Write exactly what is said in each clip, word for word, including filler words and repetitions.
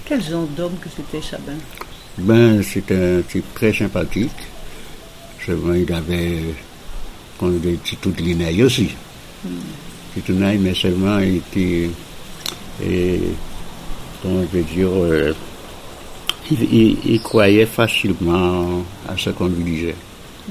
Quel genre d'homme que c'était Chabin? Ben, c'était un type très sympathique. Seulement, il avait, qu'on dit, tout l'inaille aussi. Mm. Tout l'inaille, mais seulement, il était, et, comment je veux dire, euh, il, il, il croyait facilement à ce qu'on lui disait. Mm.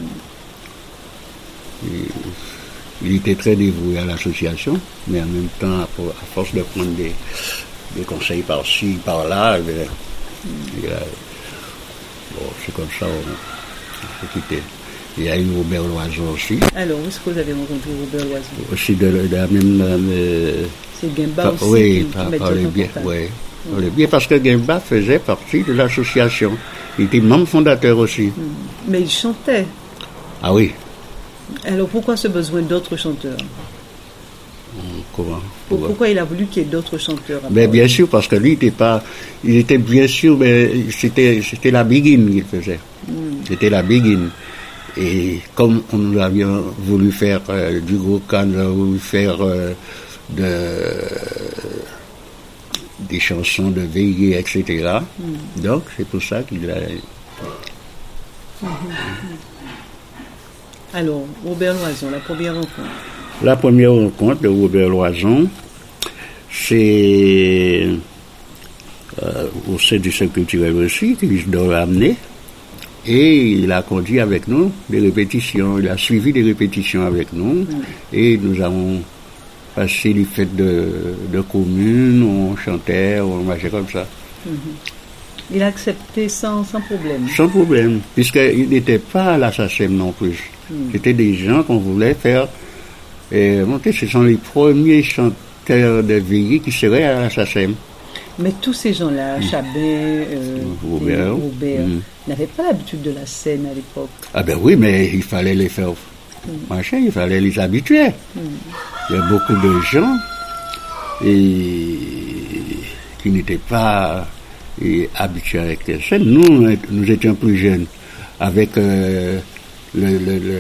Il, il était très dévoué à l'association, mais en même temps, à, à force de prendre des, des conseils par-ci, par-là, il, il a, bon, c'est comme ça, on, on s'est quitté. Il y a eu Robert Loison aussi. Alors, où est-ce que vous avez rencontré Robert Loison? Aussi de, de la même... Euh, c'est Guimba aussi oui, qui, par, qui par le biais, oui, mmh. par le biais, parce que Guimba faisait partie de l'association. Il était membre fondateur aussi. Mmh. Mais il chantait. Ah oui. Alors, pourquoi ce besoin d'autres chanteurs? Comment? Pourquoi, pourquoi il a voulu qu'il y ait d'autres chanteurs? Ben, bien sûr, parce que lui, il était pas, il était bien sûr, mais c'était, c'était la biguine qu'il faisait. Mm. C'était la biguine. Et comme nous avions voulu faire euh, du gros can, on a voulu faire euh, de, des chansons de veillée, et cetera. Mm. Donc, c'est pour ça qu'il a... Mm-hmm. Alors, Robert Loison, la première rencontre. La première rencontre de Robert Loison, c'est euh, au sein du Centre culturel aussi, qu'il doit amener. Et il a conduit avec nous des répétitions, il a suivi des répétitions avec nous. Mm. Et nous avons passé les fêtes de, de communes, on chantait, on marchait comme ça. Mm-hmm. Il a accepté sans, sans problème. Sans problème, puisqu'il n'était pas à la S A C E M non plus. Mm. C'était des gens qu'on voulait faire... Et monter, ce sont les premiers chanteurs de veillée qui seraient à la S A C E M. Mais tous ces gens-là, mmh. Chabin, euh, Robert, Robert mmh. n'avaient pas l'habitude de la scène à l'époque. Ah ben oui, mais il fallait les faire mmh. machin, il fallait les habituer. Mmh. Il y a beaucoup de gens et, qui n'étaient pas et, habitués avec la scène. Nous, nous étions plus jeunes, avec euh, le... le, le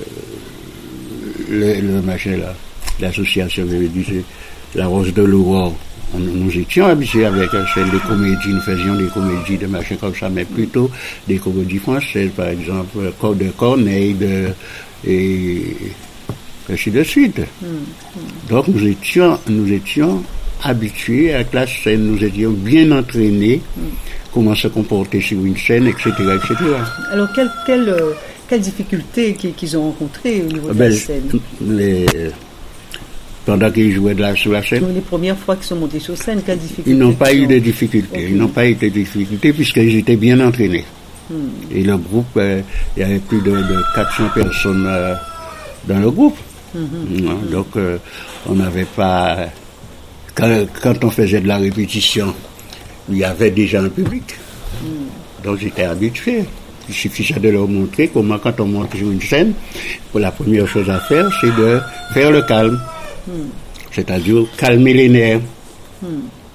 Le, le machin là, l'association, je disais, la Rose de l'Aurore. Nous étions habitués avec celle des comédies, nous faisions des comédies de machin comme ça, mais plutôt des comédies françaises, par exemple, de Corneille, de, et ainsi de suite. Mm, mm. Donc nous étions, nous étions habitués à la scène, nous étions bien entraînés, mm. comment se comporter sur une scène, et cetera, et cetera. Alors quel, quel euh... Quelles difficultés qu'ils ont rencontrées au niveau de ben, la scène? les... Pendant qu'ils jouaient de la, sur la scène? Les premières fois qu'ils sont montés sur scène, quelles difficultés? Ils n'ont pas eu de difficultés. Okay. Ils n'ont pas eu de difficultés puisqu'ils étaient bien entraînés. Hmm. Et le groupe, euh, il y avait plus de, de quatre cents personnes euh, dans le groupe. Mm-hmm. Non, donc, euh, on n'avait pas... Quand, quand on faisait de la répétition, il y avait déjà un public. Mm. Donc, j'étais habitué. Il suffisait de leur montrer comment, quand on monte sur une scène, pour la première chose à faire, c'est de faire le calme. Mm. C'est-à-dire calmer les nerfs, mm.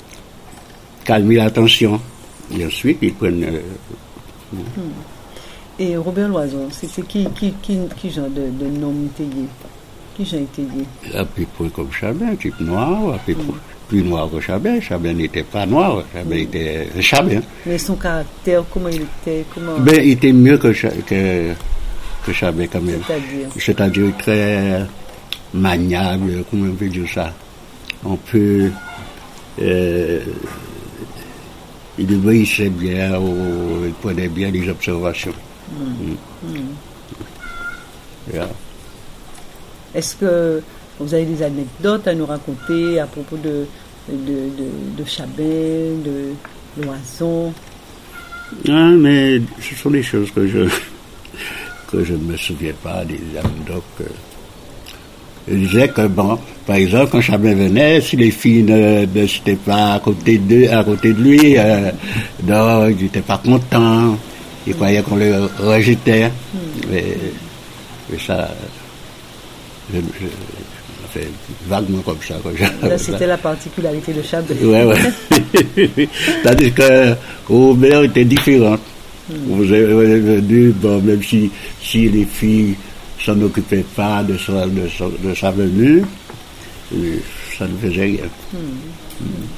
calmer la tension. Et ensuite, ils prennent... Euh, mm. Et Robert Loison, c'était qui, qui, qui, qui genre de, de nom étayé? Qui genre étayé? À peu près comme Chabin, type noir, à peu près. Mm. Plus noir que Chabin. Chabin n'était pas noir, Chabin mmh. était Chabin. Mais son caractère, comment il était comment... Ben, il était mieux que, que, que Chabin quand même. C'est-à-dire C'est-à-dire très maniable, comment on peut dire ça. On peut... Euh, il obéissait bien, ou, il prenait bien les observations. Mmh. Mmh. Yeah. Est-ce que vous avez des anecdotes à nous raconter à propos de, de, de, de Chabin, de Loison? Ah, mais ce sont des choses que je que je ne me souviens pas, des anecdotes. Je disais que, bon, par exemple, quand Chabin venait, si les filles ne n'étaient pas à côté de, à côté de lui, euh, donc, ils n'étaient pas contents, ils mm. croyaient qu'on les rejetait. Mm. Mais, mais ça... Je, je, fait vaguement comme ça. Quoi. Là, c'était la particularité de Chabin. Ouais, ouais. Tandis que Robert était différente. Mm. Vous avez venu, bon, même si, si les filles s'en occupaient pas de sa, de sa, de sa venue, ça ne faisait rien. Mm. Mm.